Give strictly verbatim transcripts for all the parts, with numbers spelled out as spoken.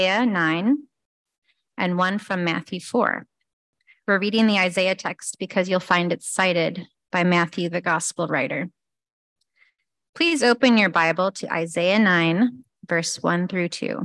nine and one from Matthew four. We're reading the Isaiah text because you'll find it cited by Matthew, the gospel writer. Please open your Bible to Isaiah nine, verse one through two.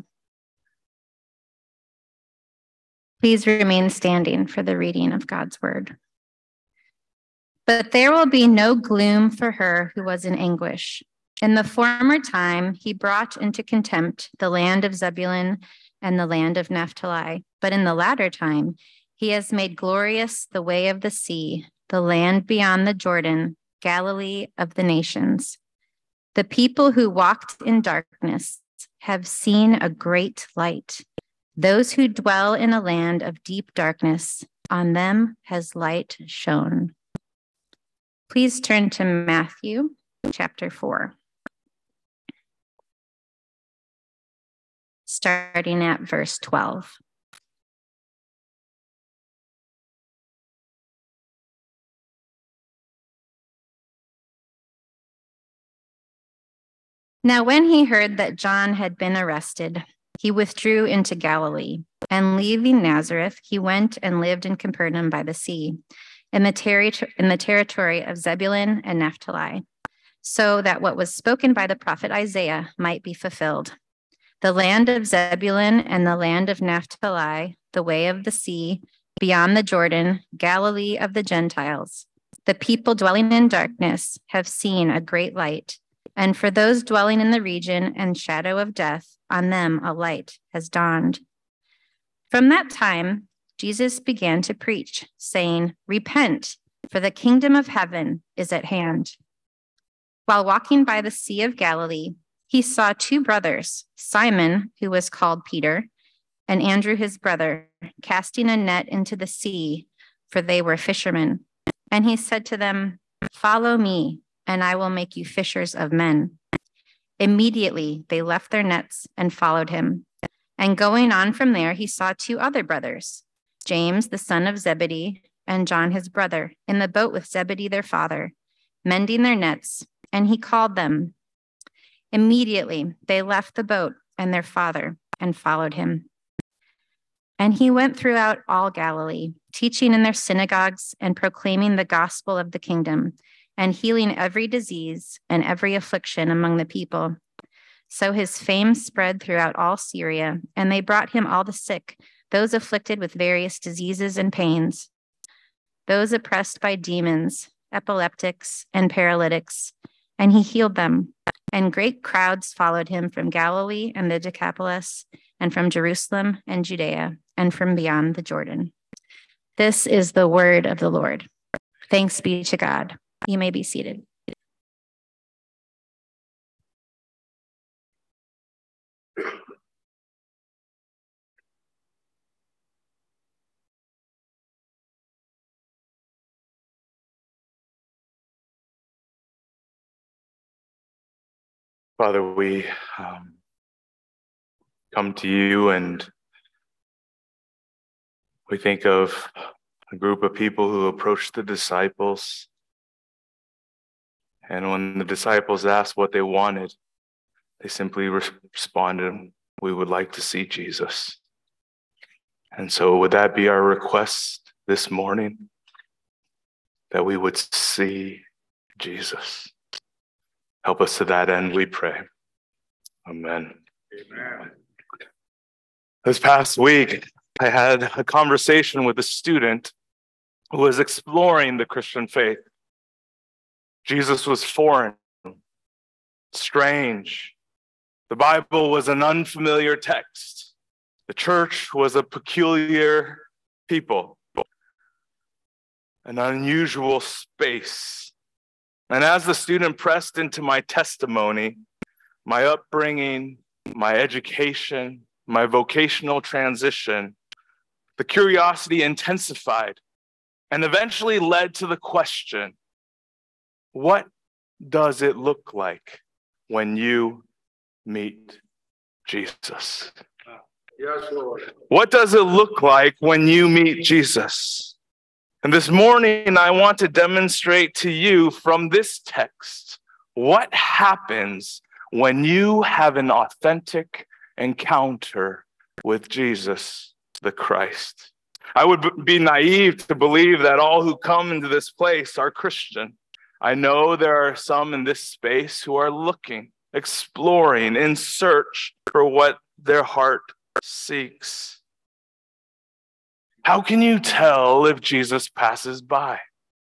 Please remain standing for the reading of God's word. But there will be no gloom for her who was in anguish. In the former time, he brought into contempt the land of Zebulun and the land of Naphtali. But in the latter time, he has made glorious the way of the sea, the land beyond the Jordan, Galilee of the nations. The people who walked in darkness have seen a great light. Those who dwell in a land of deep darkness, on them has light shone. Please turn to Matthew chapter four, starting at verse twelve. Now, when he heard that John had been arrested, he withdrew into Galilee, and leaving Nazareth, he went and lived in Capernaum by the sea, in the, terri- in the territory of Zebulun and Naphtali, so that what was spoken by the prophet Isaiah might be fulfilled. The land of Zebulun and the land of Naphtali, the way of the sea, beyond the Jordan, Galilee of the Gentiles. The people dwelling in darkness have seen a great light. And for those dwelling in the region and shadow of death, on them a light has dawned. From that time, Jesus began to preach, saying, "Repent, for the kingdom of heaven is at hand." While walking by the Sea of Galilee, he saw two brothers, Simon, who was called Peter, and Andrew his brother, casting a net into the sea, for they were fishermen. And he said to them, "Follow me, and I will make you fishers of men." Immediately they left their nets and followed him. And going on from there, he saw two other brothers, James, the son of Zebedee, and John, his brother, in the boat with Zebedee, their father, mending their nets, and he called them. Immediately they left the boat and their father and followed him. And he went throughout all Galilee, teaching in their synagogues and proclaiming the gospel of the kingdom, and healing every disease and every affliction among the people. So his fame spread throughout all Syria, and they brought him all the sick, those afflicted with various diseases and pains, those oppressed by demons, epileptics, and paralytics, and he healed them. And great crowds followed him from Galilee and the Decapolis, and from Jerusalem and Judea, and from beyond the Jordan. This is the word of the Lord. Thanks be to God. You may be seated. Father, we um, come to you and we think of a group of people who approached the disciples. And when the disciples asked what they wanted, they simply re- responded, "We would like to see Jesus." And so would that be our request this morning? That we would see Jesus. Help us to that end, we pray. Amen. Amen. This past week, I had a conversation with a student who was exploring the Christian faith. Jesus was foreign, strange. The Bible was an unfamiliar text. The church was a peculiar people, an unusual space. And as the student pressed into my testimony, my upbringing, my education, my vocational transition, the curiosity intensified and eventually led to the question, what does it look like when you meet Jesus? Yes, Lord. What does it look like when you meet Jesus? And this morning, I want to demonstrate to you from this text what happens when you have an authentic encounter with Jesus, the Christ. I would be naive to believe that all who come into this place are Christian. I know there are some in this space who are looking, exploring, in search for what their heart seeks. How can you tell if Jesus passes by?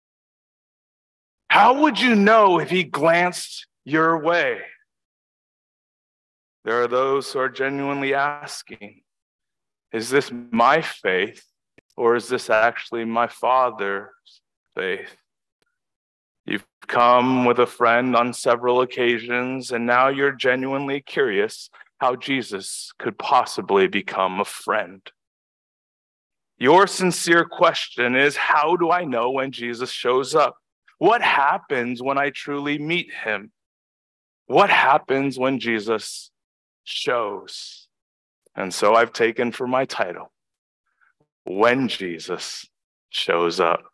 How would you know if he glanced your way? There are those who are genuinely asking, is this my faith, or is this actually my Father's faith? You've come with a friend on several occasions, and now you're genuinely curious how Jesus could possibly become a friend. Your sincere question is, how do I know when Jesus shows up? What happens when I truly meet him? What happens when Jesus shows? And so I've taken for my title, When Jesus Shows Up.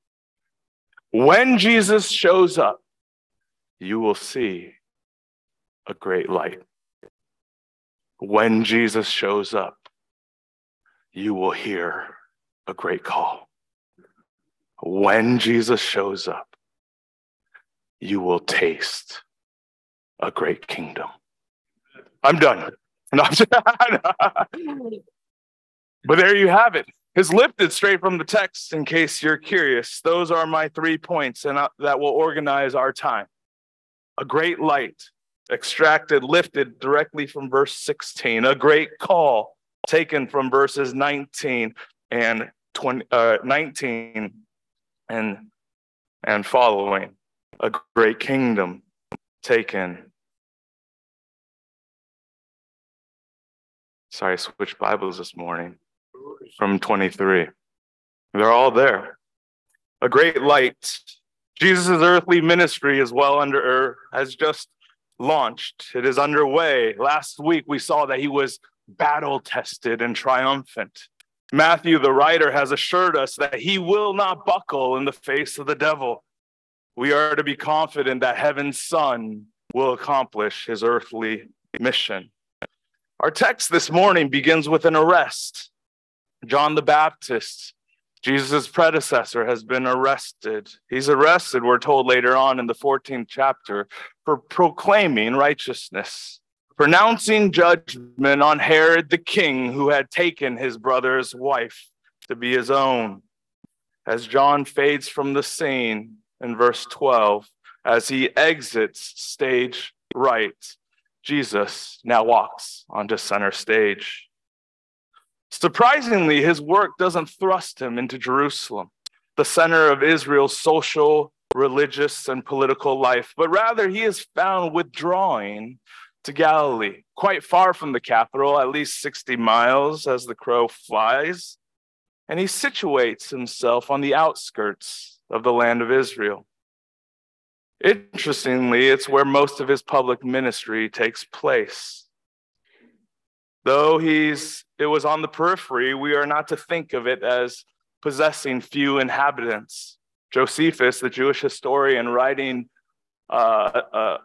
When Jesus shows up, you will see a great light. When Jesus shows up, you will hear a great call. When Jesus shows up, you will taste a great kingdom. I'm done. No, I'm just, but there you have it. It's lifted straight from the text in case you're curious. Those are my three points, and that will organize our time. A great light, extracted, lifted directly from verse sixteen. A great call, taken from verses nineteen and twenty, uh, nineteen and, and following. A great kingdom, taken. Sorry, I switched Bibles this morning. From twenty-three. They're all there. A great light. Jesus' earthly ministry is well under, or has just launched. It is underway. Last week we saw that he was battle-tested and triumphant. Matthew, the writer, has assured us that he will not buckle in the face of the devil. We are to be confident that heaven's Son will accomplish his earthly mission. Our text this morning begins with an arrest. John the Baptist, Jesus' predecessor, has been arrested. He's arrested, we're told later on in the fourteenth chapter, for proclaiming righteousness, pronouncing judgment on Herod the king, who had taken his brother's wife to be his own. As John fades from the scene in verse twelve, as he exits stage right, Jesus now walks onto center stage. Surprisingly, his work doesn't thrust him into Jerusalem, the center of Israel's social, religious, and political life, but rather he is found withdrawing to Galilee, quite far from the capital, at least sixty miles as the crow flies, and he situates himself on the outskirts of the land of Israel. Interestingly, it's where most of his public ministry takes place. Though he's, it was on the periphery, we are not to think of it as possessing few inhabitants. Josephus, the Jewish historian, writing uh, uh,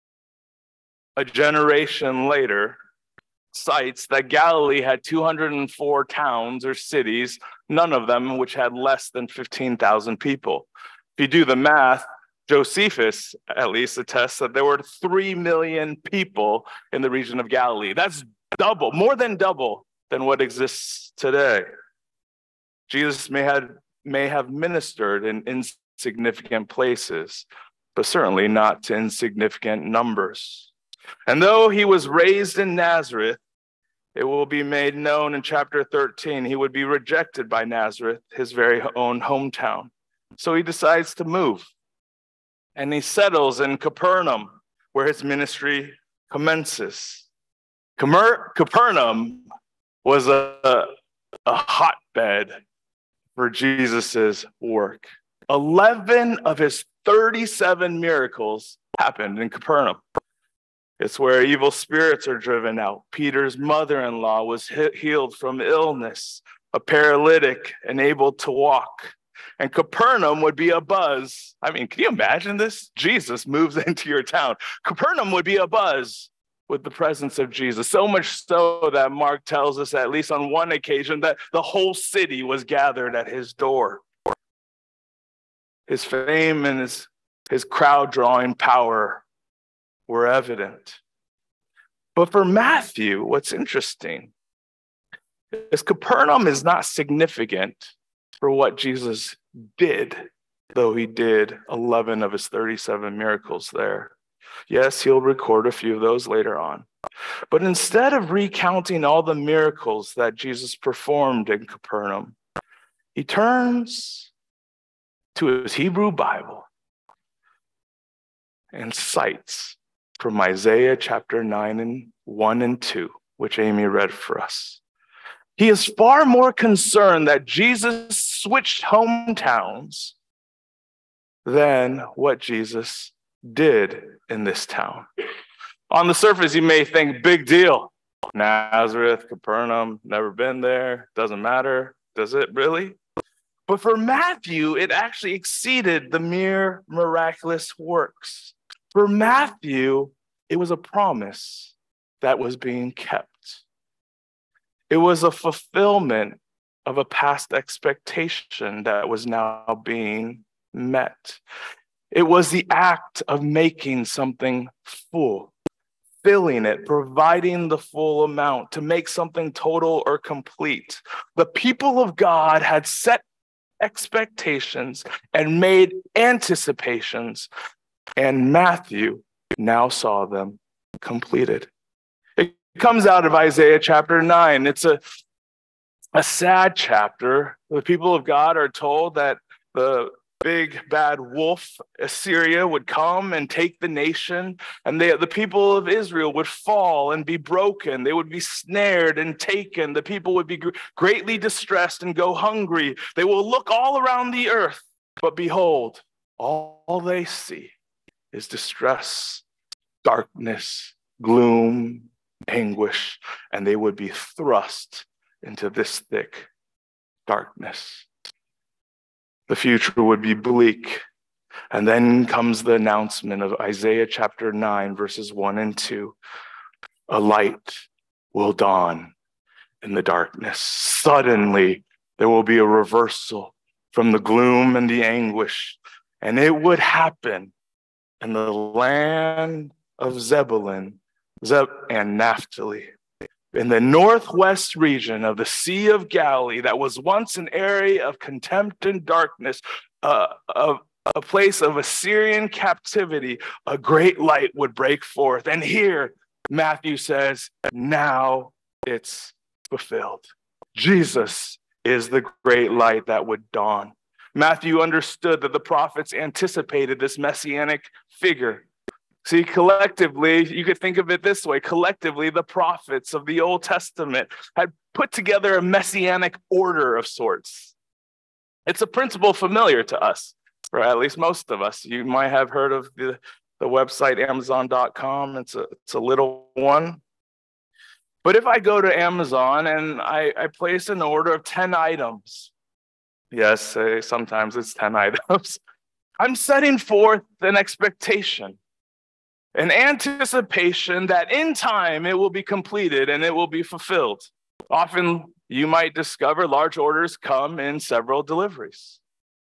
a generation later, cites that Galilee had two hundred four towns or cities, none of them which had less than fifteen thousand people. If you do the math, Josephus at least attests that there were three million people in the region of Galilee. That's double, more than double than what exists today. Jesus may have, may have ministered in insignificant places, but certainly not to insignificant numbers. And though he was raised in Nazareth, it will be made known in chapter thirteen, he would be rejected by Nazareth, his very own hometown. So he decides to move, and he settles in Capernaum, where his ministry commences. Capernaum was a, a hotbed for Jesus's work. eleven of his thirty-seven miracles happened in Capernaum. It's where evil spirits are driven out. Peter's mother-in-law was healed from illness, a paralytic and able to walk. And Capernaum would be abuzz. I mean, can you imagine this? Jesus moves into your town. Capernaum would be abuzz with the presence of Jesus. So much so that Mark tells us, at least on one occasion, that the whole city was gathered at his door. His fame and his, his crowd-drawing power were evident. But for Matthew, what's interesting is Capernaum is not significant for what Jesus did, though he did eleven of his thirty-seven miracles there. Yes, he'll record a few of those later on. But instead of recounting all the miracles that Jesus performed in Capernaum, he turns to his Hebrew Bible and cites from Isaiah chapter nine and one and two, which Amy read for us. He is far more concerned that Jesus switched hometowns than what Jesus did in this town. On the surface, you may think, big deal. Nazareth, Capernaum, never been there, doesn't matter. Does it really? But for Matthew, it actually exceeded the mere miraculous works. For Matthew, it was a promise that was being kept. It was a fulfillment of a past expectation that was now being met. It was the act of making something full, filling it, providing the full amount to make something total or complete. The people of God had set expectations and made anticipations, and Matthew now saw them completed. It comes out of Isaiah chapter nine. It's a, a sad chapter. The people of God are told that the big bad wolf, Assyria, would come and take the nation, and they, the people of Israel would fall and be broken. They would be snared and taken. The people would be greatly distressed and go hungry. They will look all around the earth, but behold, all, all they see is distress, darkness, gloom, anguish, and they would be thrust into this thick darkness. The future would be bleak. And then comes the announcement of Isaiah chapter nine, verses one and two. A light will dawn in the darkness. Suddenly, there will be a reversal from the gloom and the anguish. And it would happen in the land of Zebulun Zeb- and Naphtali, in the northwest region of the Sea of Galilee, that was once an area of contempt and darkness, uh, of a place of Assyrian captivity. A great light would break forth. And here, Matthew says, now it's fulfilled. Jesus is the great light that would dawn. Matthew understood that the prophets anticipated this messianic figure. See, collectively, you could think of it this way. Collectively, the prophets of the Old Testament had put together a messianic order of sorts. It's a principle familiar to us, or at least most of us. You might have heard of the, the website amazon dot com. It's a, it's a little one. But if I go to Amazon and I, I place an order of ten items, yes, uh, sometimes it's ten items, I'm setting forth an expectation, an anticipation that in time it will be completed and it will be fulfilled. Often you might discover large orders come in several deliveries.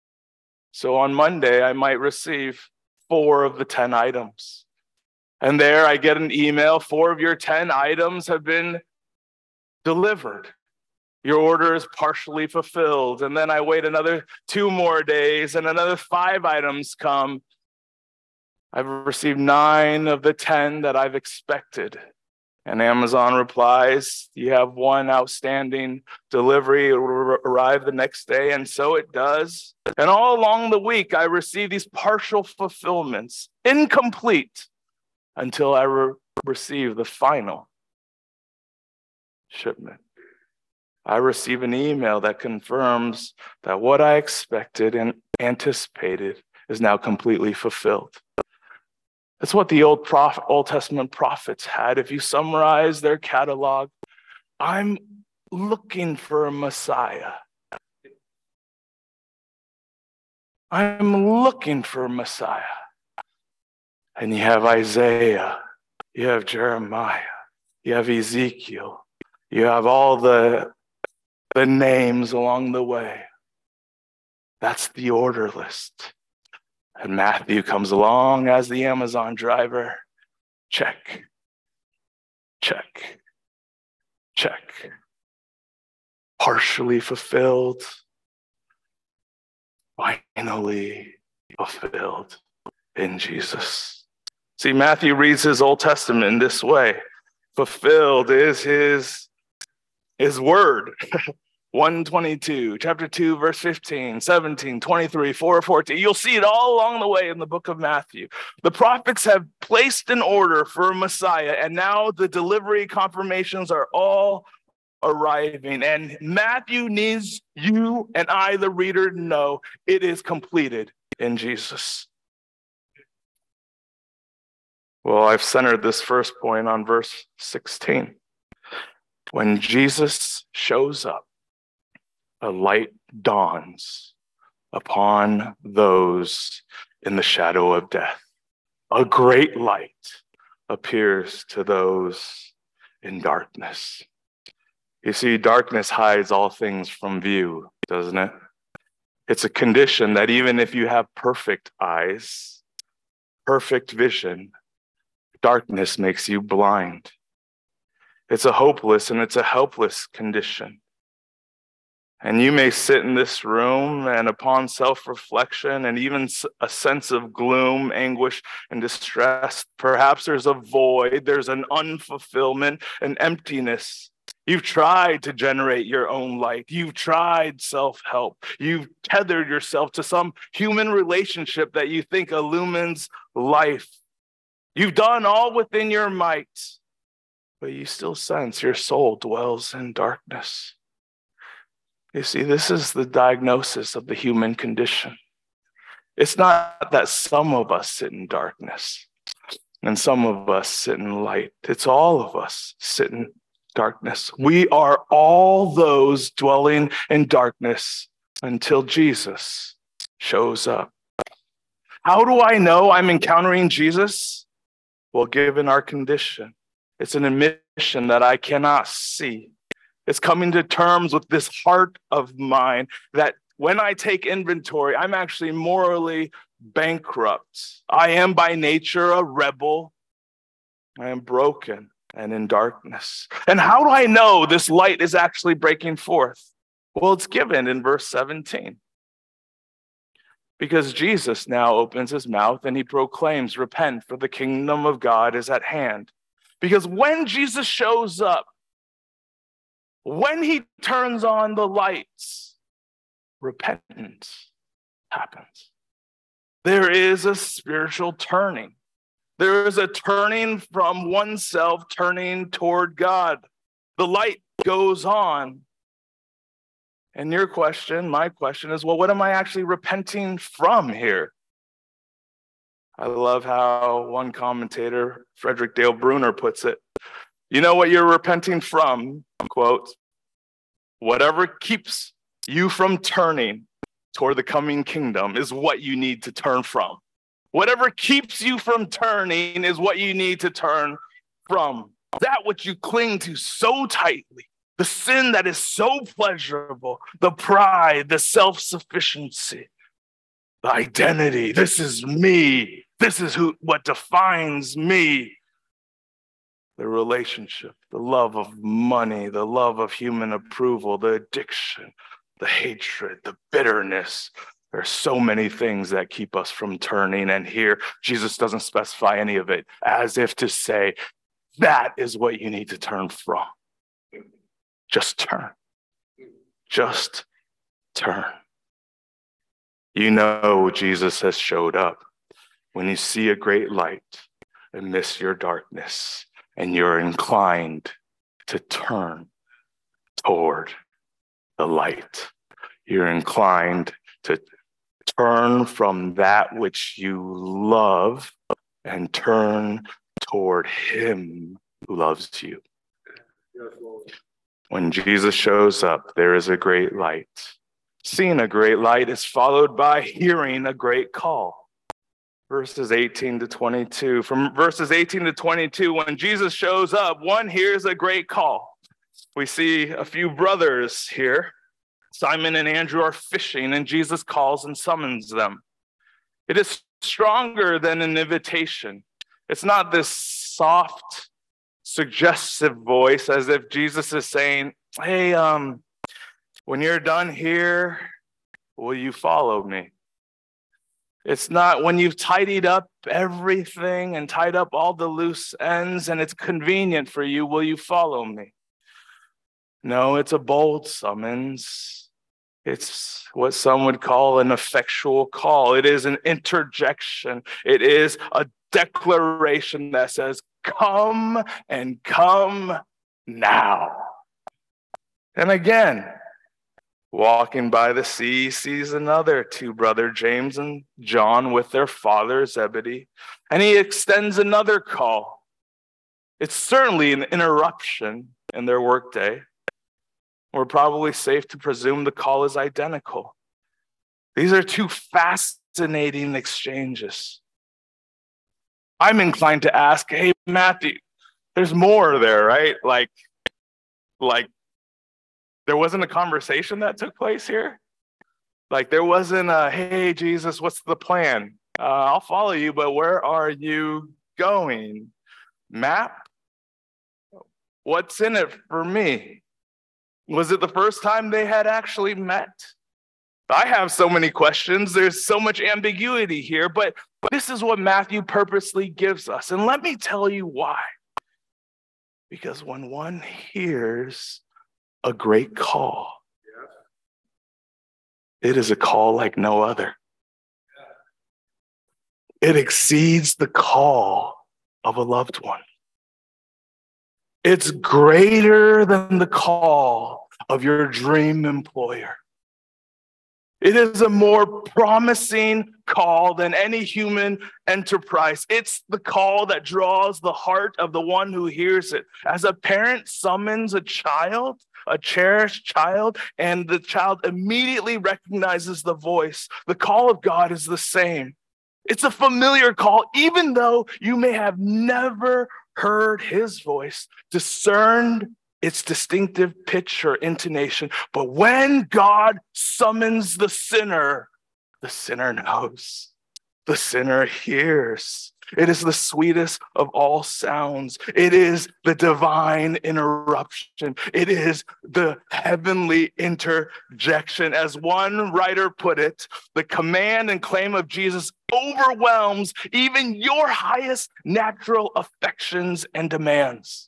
So on Monday, I might receive four of the ten items. And there I get an email, four of your ten items have been delivered. Your order is partially fulfilled. And then I wait another two more days and another five items come. I've received nine of the ten that I've expected. And Amazon replies, you have one outstanding delivery. It will arrive the next day. And so it does. And all along the week, I receive these partial fulfillments, incomplete, until I re- receive the final shipment. I receive an email that confirms that what I expected and anticipated is now completely fulfilled. That's what the Old, Prophet, Old Testament prophets had. If you summarize their catalog, I'm looking for a Messiah. I'm looking for a Messiah. And you have Isaiah You have Jeremiah. You have Ezekiel. You have all the, the names along the way. That's the order list. And Matthew comes along as the Amazon driver. Check, check, check. Partially fulfilled, finally fulfilled in Jesus. See, Matthew reads his Old Testament in this way. Fulfilled is his, his word. one twenty-two, chapter two, verse fifteen, seventeen, twenty-three, four, fourteen. You'll see it all along the way in the book of Matthew. The prophets have placed an order for Messiah, and now the delivery confirmations are all arriving. And Matthew needs you and I, the reader, to know it is completed in Jesus. Well, I've centered this first point on verse sixteen. When Jesus shows up, a light dawns upon those in the shadow of death. A great light appears to those in darkness. You see, darkness hides all things from view, doesn't it? It's a condition that even if you have perfect eyes, perfect vision, darkness makes you blind. It's a hopeless and it's a helpless condition. And you may sit in this room and upon self-reflection and even a sense of gloom, anguish, and distress, perhaps there's a void, there's an unfulfillment, an emptiness. You've tried to generate your own light. You've tried self-help. You've tethered yourself to some human relationship that you think illumines life. You've done all within your might, but you still sense your soul dwells in darkness. You see, this is the diagnosis of the human condition. It's not that some of us sit in darkness and some of us sit in light. It's all of us sit in darkness. We are all those dwelling in darkness until Jesus shows up. How do I know I'm encountering Jesus? Well, given our condition, it's an admission that I cannot see. It's coming to terms with this heart of mine that when I take inventory, I'm actually morally bankrupt. I am by nature a rebel. I am broken and in darkness. And how do I know this light is actually breaking forth? Well, it's given in verse seventeen. Because Jesus now opens his mouth and he proclaims, repent, for the kingdom of God is at hand. Because when Jesus shows up, when he turns on the lights, repentance happens. There is a spiritual turning. There is a turning from oneself, turning toward God. The light goes on. And your question, my question is, well, what am I actually repenting from here? I love how one commentator, Frederick Dale Bruner, puts it. You know what you're repenting from? Quote, whatever keeps you from turning toward the coming kingdom is what you need to turn from. Whatever keeps you from turning is what you need to turn from. That which you cling to so tightly, the sin that is so pleasurable, the pride, the self-sufficiency, the identity. This is me. This is who what defines me. The relationship, the love of money, the love of human approval, the addiction, the hatred, the bitterness. There are so many things that keep us from turning. And here, Jesus doesn't specify any of it, as if to say, that is what you need to turn from. Just turn. Just turn. You know Jesus has showed up when you see a great light amidst your darkness. And you're inclined to turn toward the light. You're inclined to turn from that which you love and turn toward him who loves you. When Jesus shows up, there is a great light. Seeing a great light is followed by hearing a great call. verses eighteen to twenty-two. From verses eighteen to twenty-two, when Jesus shows up, one hears a great call. We see a few brothers here. Simon and Andrew are fishing, and Jesus calls and summons them. It is stronger than an invitation. It's not this soft, suggestive voice as if Jesus is saying, hey, um, when you're done here, will you follow me? It's not when you've tidied up everything and tied up all the loose ends and it's convenient for you, will you follow me? No, it's a bold summons. It's what some would call an effectual call. It is an interjection. It is a declaration that says, come and come now. And again, walking by the sea, sees another two brother James and John with their father Zebedee, and he extends another call. It's certainly an interruption in their workday. We're probably safe to presume the call is identical. These are two fascinating exchanges. I'm inclined to ask, hey, Matthew, there's more there, right? Like, like there wasn't a conversation that took place here? Like there wasn't a, hey, Jesus, what's the plan? Uh, I'll follow you, but where are you going? Map? What's in it for me? Was it the first time they had actually met? I have so many questions. There's so much ambiguity here, but this is what Matthew purposely gives us. And let me tell you why. Because when one hears a great call, it is a call like no other. It exceeds the call of a loved one. It's greater than the call of your dream employer. It is a more promising call than any human enterprise. It's the call that draws the heart of the one who hears it. As a parent summons a child, a cherished child, and the child immediately recognizes the voice, the call of God is the same. It's a familiar call, even though you may have never heard his voice, discerned its distinctive pitch or intonation. But when God summons the sinner, the sinner knows, the sinner hears. It is the sweetest of all sounds. It is the divine interruption. It is the heavenly interjection. As one writer put it, the command and claim of Jesus overwhelms even your highest natural affections and demands.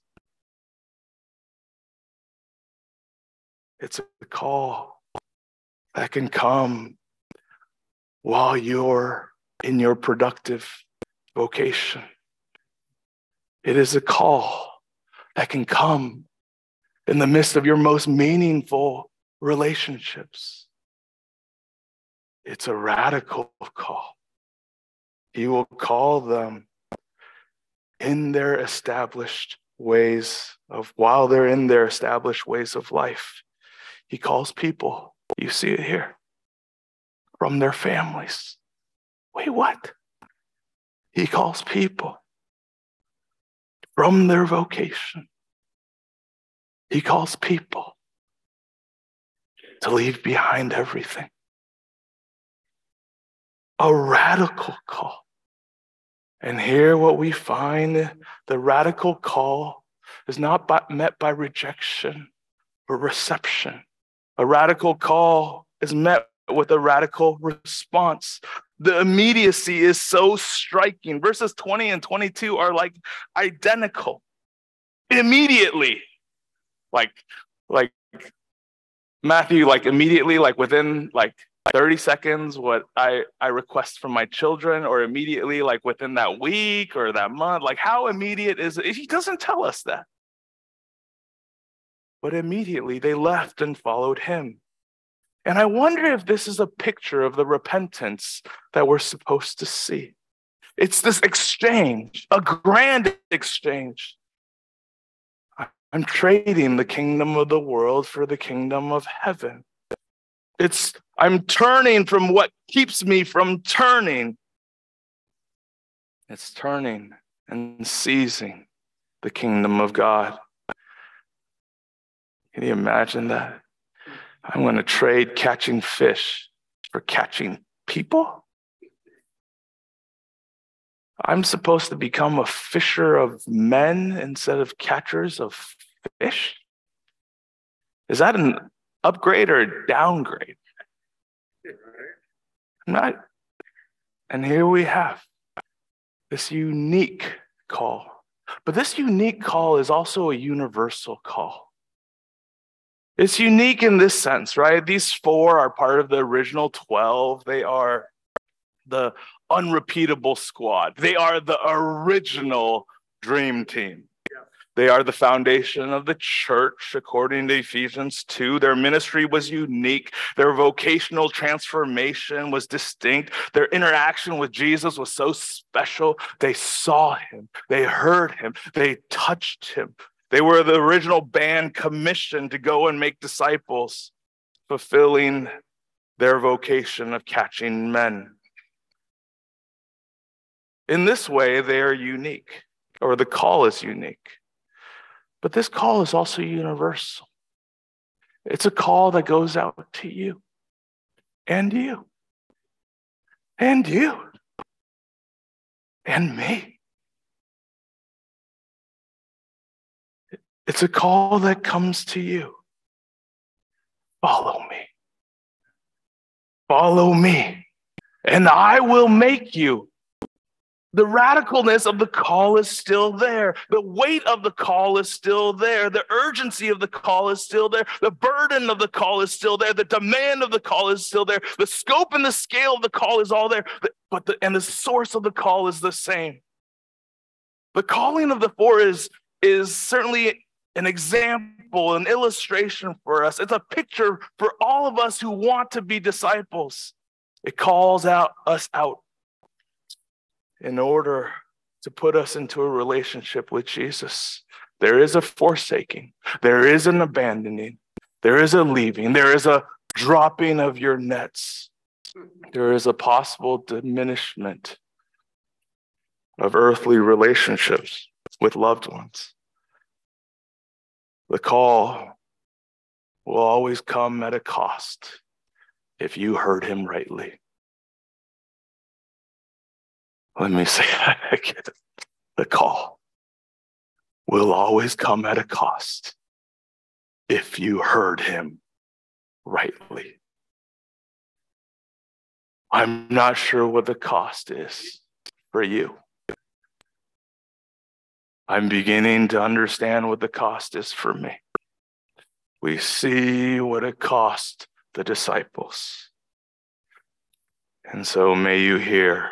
It's a call that can come while you're in your productive vocation. It is a call that can come in the midst of your most meaningful relationships. It's a radical call. He will call them in their established ways of, while they're in their established ways of life. He calls people, you see it here, from their families. Wait, what? He calls people from their vocation. He calls people to leave behind everything. A radical call. And here what we find, the radical call is not by, met by rejection or reception. A radical call is met with a radical response. The immediacy is so striking. Verses twenty and twenty-two are like identical. Immediately. Like, like Matthew, like immediately, like within like thirty seconds, what I, I request from my children, or immediately, like within that week or that month. Like how immediate is it? He doesn't tell us that. But immediately they left and followed him. And I wonder if this is a picture of the repentance that we're supposed to see. It's this exchange, a grand exchange. I'm trading the kingdom of the world for the kingdom of heaven. It's, I'm turning from what keeps me from turning It's turning and seizing the kingdom of God. Can you imagine that? I'm going to trade catching fish for catching people? I'm supposed to become a fisher of men instead of catchers of fish? Is that an upgrade or a downgrade? Not. And here we have this unique call. But this unique call is also a universal call. It's unique in this sense, right? These four are part of the original twelve. They are the unrepeatable squad. They are the original dream team. They are the foundation of the church, according to Ephesians two. Their ministry was unique. Their vocational transformation was distinct. Their interaction with Jesus was so special. They saw him. They heard him. They touched him. They were the original band commissioned to go and make disciples, fulfilling their vocation of catching men. In this way, they are unique, or the call is unique. But this call is also universal. It's a call that goes out to you and you and you and me. It's a call that comes to you. Follow me. Follow me, and I will make you. The radicalness of the call is still there. The weight of the call is still there. The urgency of the call is still there. The burden of the call is still there. The demand of the call is still there. The scope and the scale of the call is all there. But the, and the source of the call is the same. The calling of the four is, is certainly an example, an illustration for us. It's a picture for all of us who want to be disciples. It calls out us out in order to put us into a relationship with Jesus. There is a forsaking. There is an abandoning. There is a leaving. There is a dropping of your nets. There is a possible diminishment of earthly relationships with loved ones. The call will always come at a cost if you heard him rightly. Let me say that again. The call will always come at a cost if you heard him rightly. I'm not sure what the cost is for you. I'm beginning to understand what the cost is for me. We see what it cost the disciples. And so may you hear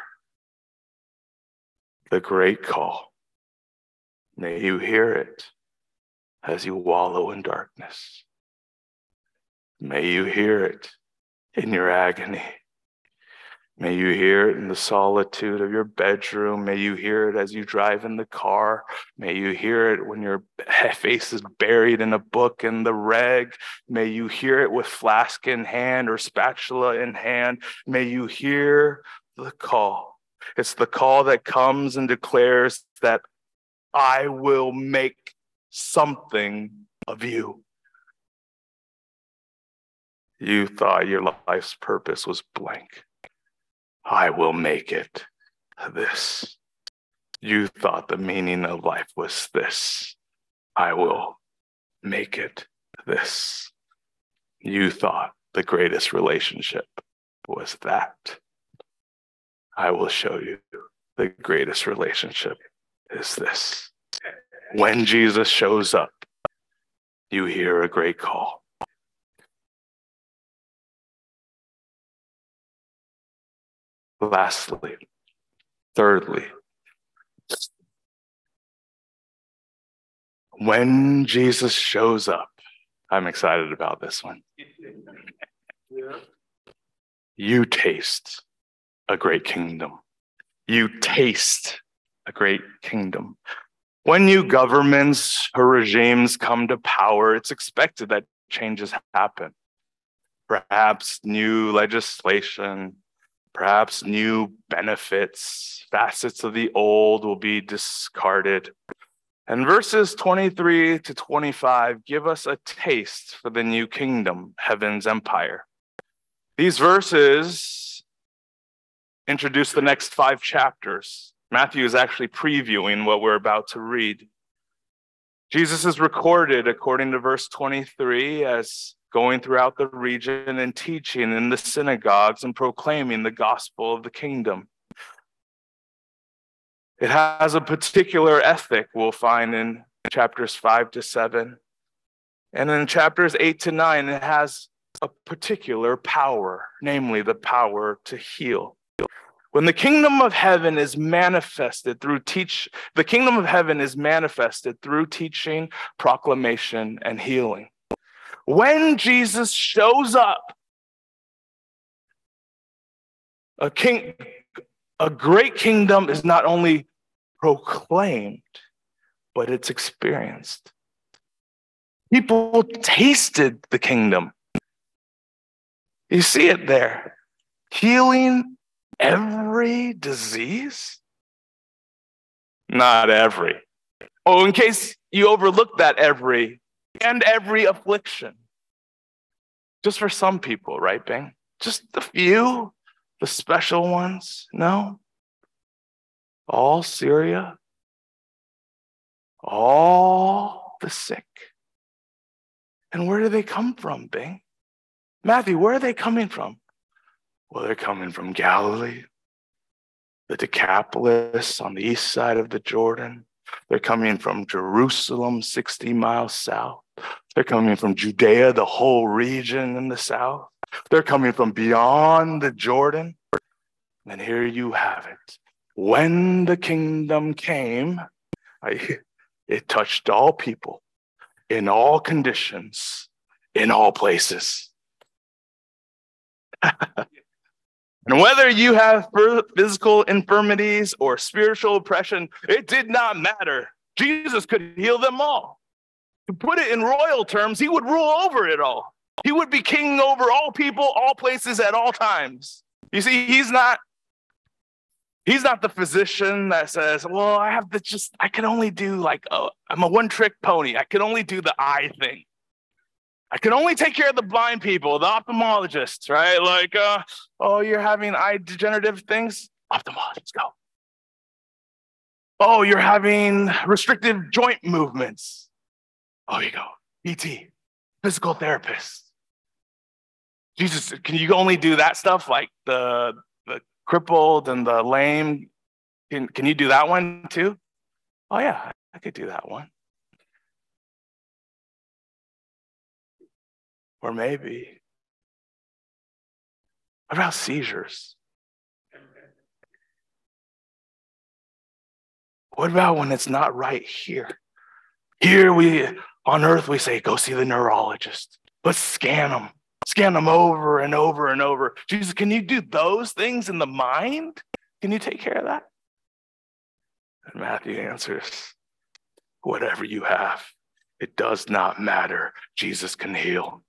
the great call. May you hear it as you wallow in darkness. May you hear it in your agony. May you hear it in the solitude of your bedroom. May you hear it as you drive in the car. May you hear it when your face is buried in a book in the reg. May you hear it with flask in hand or spatula in hand. May you hear the call. It's the call that comes and declares that I will make something of you. You thought your life's purpose was blank. I will make it this. You thought the meaning of life was this. I will make it this. You thought the greatest relationship was that. I will show you the greatest relationship is this. When Jesus shows up, you hear a great call. Lastly, thirdly, when Jesus shows up, I'm excited about this one. You taste a great kingdom. You taste a great kingdom. When new governments or regimes come to power, it's expected that changes happen. Perhaps new legislation, Perhaps new benefits, facets of the old will be discarded. And verses twenty-three to twenty-five give us a taste for the new kingdom, heaven's empire. These verses introduce the next five chapters. Matthew is actually previewing what we're about to read. Jesus is recorded, according to verse twenty-three, as going throughout the region and teaching in the synagogues and proclaiming the gospel of the kingdom. It has a particular ethic we'll find in chapters five to seven. And in chapters eight to nine, it has a particular power, namely the power to heal. When the kingdom of heaven is manifested through teach, the kingdom of heaven is manifested through teaching, proclamation, and healing. When Jesus shows up, a king, a great kingdom is not only proclaimed, but it's experienced. People tasted the kingdom. You see it there. Healing every disease? Not every. Oh, in case you overlooked that every, and every affliction. Just for some people, right, Bing? Just the few, the special ones? No. All Syria, all the sick. And where do they come from, Bing? Matthew, where are they coming from? Well, they're coming from Galilee, the Decapolis on the east side of the Jordan. They're coming from Jerusalem, sixty miles south. They're coming from Judea, the whole region in the south. They're coming from beyond the Jordan. And here you have it. When the kingdom came, I, it touched all people, in all conditions, in all places. And whether you have physical infirmities or spiritual oppression, it did not matter. Jesus could heal them all. To put it in royal terms, he would rule over it all. He would be king over all people, all places, at all times. You see, he's not He's not the physician that says, well, I have to just, I can only do like, a, I'm a one-trick pony. I can only do the eye thing. I can only take care of the blind people, the ophthalmologists, right? Like, uh, oh, you're having eye degenerative things? Ophthalmologist, go. Oh, you're having restrictive joint movements. Oh, you go. P T, physical therapist. Jesus, can you only do that stuff like the the crippled and the lame? Can, can you do that one too? Oh yeah, I could do that one. Or maybe, what about seizures? What about when it's not right here? Here we, on earth, we say, go see the neurologist. Let's scan them. Scan them over and over and over. Jesus, can you do those things in the mind? Can you take care of that? And Matthew answers, whatever you have, it does not matter. Jesus can heal.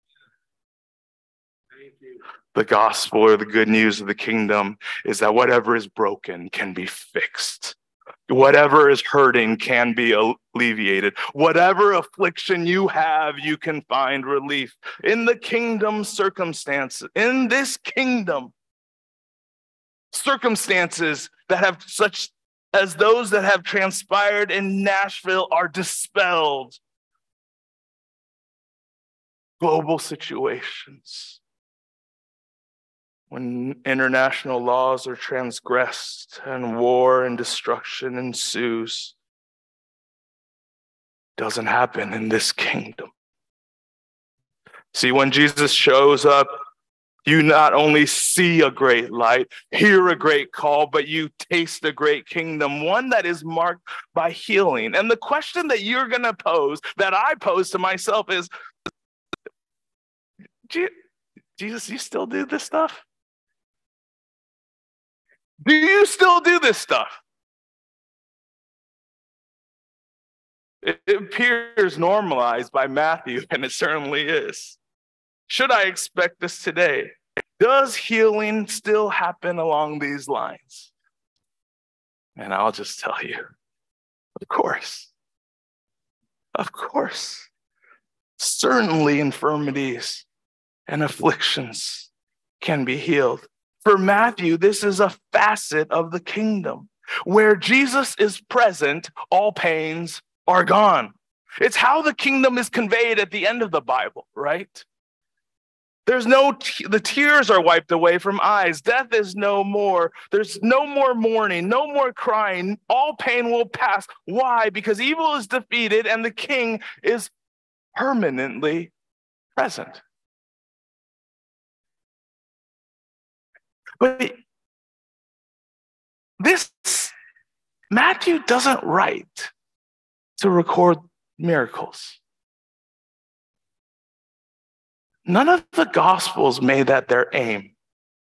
The gospel, or the good news of the kingdom, is that whatever is broken can be fixed. Whatever is hurting can be alleviated. Whatever affliction you have, you can find relief. In the kingdom circumstances, in this kingdom, circumstances that have such as those that have transpired in Nashville are dispelled. Global situations, when international laws are transgressed and war and destruction ensues, doesn't happen in this kingdom. See, when Jesus shows up, you not only see a great light, hear a great call, but you taste a great kingdom, one that is marked by healing. And the question that you're going to pose, that I pose to myself is, Jesus, you still do this stuff? Do you still do this stuff? It appears normalized by Matthew, and it certainly is. Should I expect this today? Does healing still happen along these lines? And I'll just tell you, of course. Of course. Certainly infirmities and afflictions can be healed. For Matthew, this is a facet of the kingdom. Where Jesus is present, all pains are gone. It's how the kingdom is conveyed at the end of the Bible, right? There's no, t- the tears are wiped away from eyes. Death is no more. There's no more mourning, no more crying. All pain will pass. Why? Because evil is defeated and the king is permanently present. But this, Matthew doesn't write to record miracles. None of the Gospels made that their aim.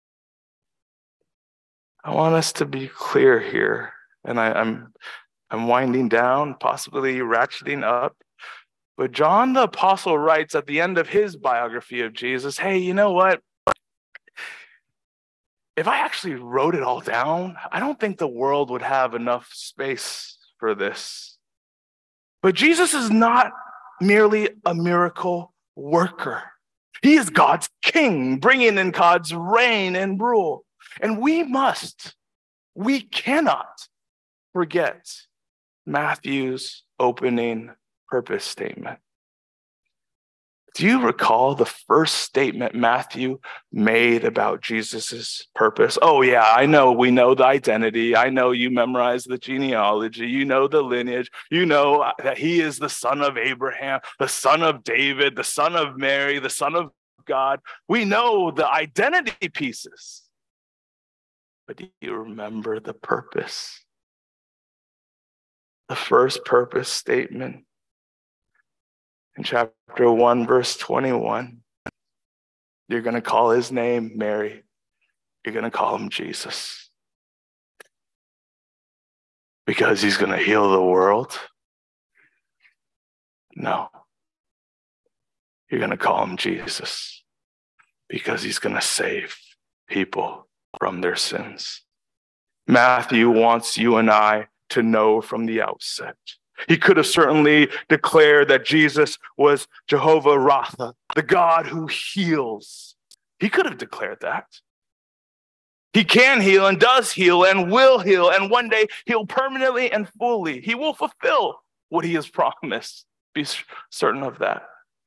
I want us to be clear here, and I, I'm, I'm winding down, possibly ratcheting up. But John the Apostle writes at the end of his biography of Jesus, hey, you know what? If I actually wrote it all down, I don't think the world would have enough space for this. But Jesus is not merely a miracle worker. He is God's king, bringing in God's reign and rule. And we must, we cannot forget Matthew's opening purpose statement. Do you recall the first statement Matthew made about Jesus's purpose? Oh yeah, I know, we know the identity. I know you memorized the genealogy. You know the lineage. You know that he is the son of Abraham, the son of David, the son of Mary, the son of God. We know the identity pieces. But do you remember the purpose? The first purpose statement. In chapter one, verse twenty-one, you're going to call his name Mary. You're going to call him Jesus. Because he's going to heal the world? No. You're going to call him Jesus. Because he's going to save people from their sins. Matthew wants you and I to know from the outset. He could have certainly declared that Jesus was Jehovah Rapha, the God who heals. He could have declared that. He can heal and does heal and will heal, and one day he'll permanently and fully. He will fulfill what he has promised. Be certain of that.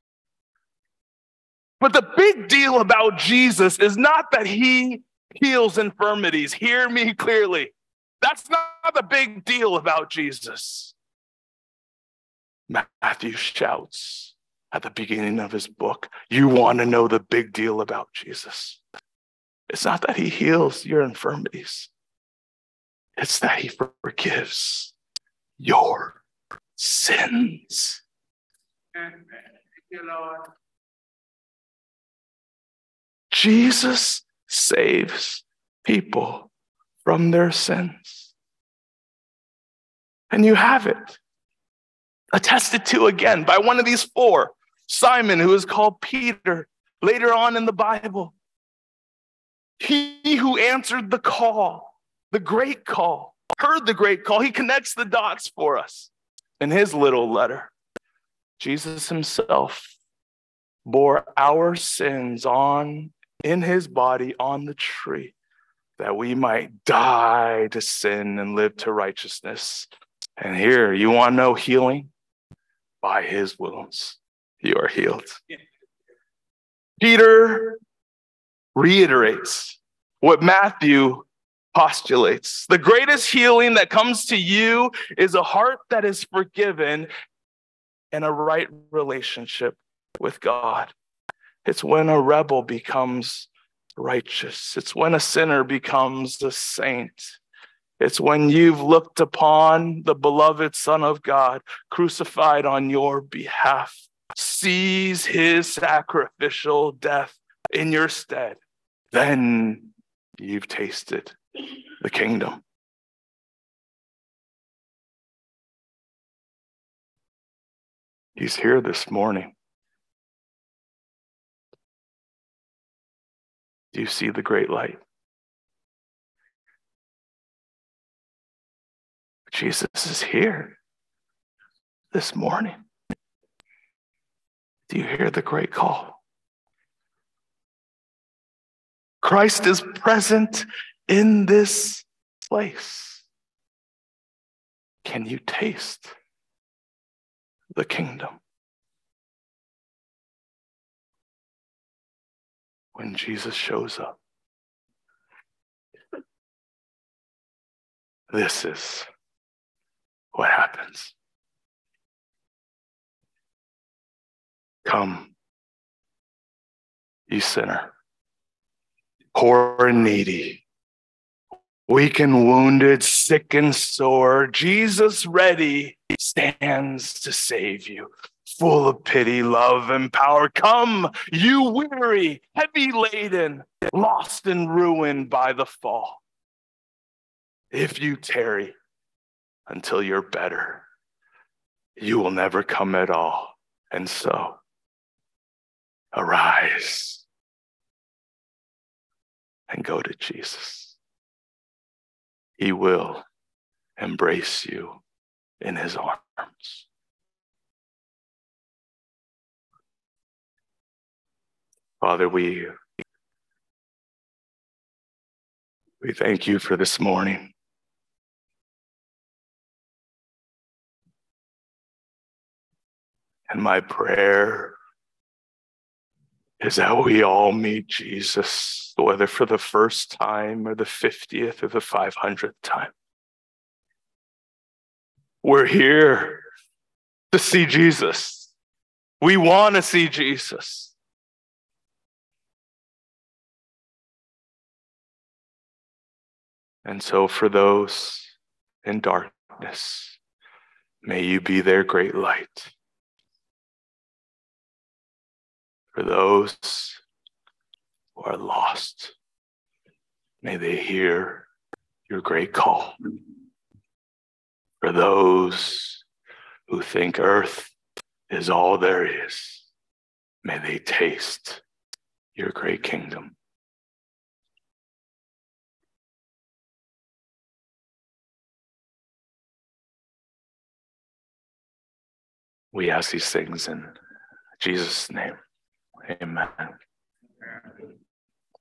But the big deal about Jesus is not that he heals infirmities. Hear me clearly. That's not the big deal about Jesus. Matthew shouts at the beginning of his book, you want to know the big deal about Jesus. It's not that he heals your infirmities. It's that he forgives your sins. Thank you, Lord. Jesus saves people from their sins. And you have it. Attested to again by one of these four, Simon, who is called Peter, later on in the Bible. He who answered the call, the great call, heard the great call. He connects the dots for us in his little letter. Jesus himself bore our sins on in his body on the tree, that we might die to sin and live to righteousness. And here, you want to know healing? By his wounds, you are healed. Peter reiterates what Matthew postulates. The greatest healing that comes to you is a heart that is forgiven and a right relationship with God. It's when a rebel becomes righteous. It's when a sinner becomes a saint. It's when you've looked upon the beloved Son of God crucified on your behalf, sees his sacrificial death in your stead. Then you've tasted the kingdom. He's here this morning. Do you see the great light? Jesus is here this morning. Do you hear the great call? Christ is present in this place. Can you taste the kingdom? When Jesus shows up, this is what happens. Come, ye sinner, poor and needy, weak and wounded, sick and sore, Jesus ready stands to save you. Full of pity, love, and power. Come, you weary, heavy laden, lost and ruined by the fall. If you tarry until you're better, you will never come at all. And so, arise and go to Jesus. He will embrace you in his arms. Father, we, we thank you for this morning. And my prayer is that we all meet Jesus, whether for the first time or the fiftieth or the five hundredth time. We're here to see Jesus. We want to see Jesus. And so for those in darkness, may you be their great light. For those who are lost, may they hear your great call. For those who think earth is all there is, may they taste your great kingdom. We ask these things in Jesus' name. Amen.